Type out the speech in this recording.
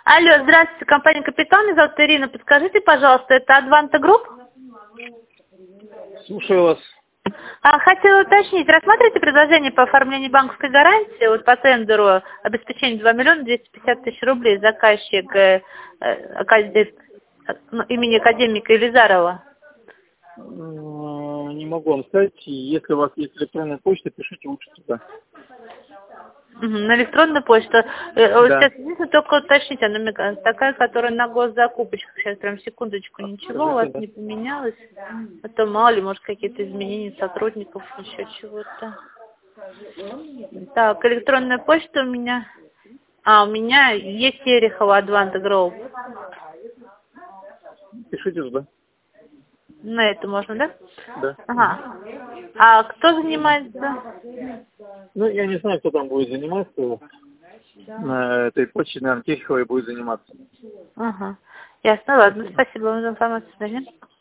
Алло, здравствуйте, компания «Капитан», меня зовут Ирина. Подскажите, пожалуйста, это Advanta Group? Слушаю вас. Хотела уточнить, рассматриваете предложение по оформлению банковской гарантии вот по тендеру обеспечение 2 миллиона 250 тысяч рублей, заказчик имени академика Елизарова? Не могу вам сказать. Если у вас есть электронная почта, пишите лучше туда. На электронную почту. Да. Сейчас единственное, только уточните, она такая, которая на госзакупочках. Сейчас прям секундочку, ничего у вас Да. не поменялось. А то мало ли, может, какие-то изменения сотрудников, еще чего-то. Так, электронная почта у меня. У меня есть Ерехова Advanta Group. Пишите туда. На это можно, да? Да. Ага. А кто занимается? Ну, я не знаю, кто там будет заниматься. На этой почте, наверное, Терехова и будет заниматься. Ага. Ясно, ладно. Спасибо вам за информацию.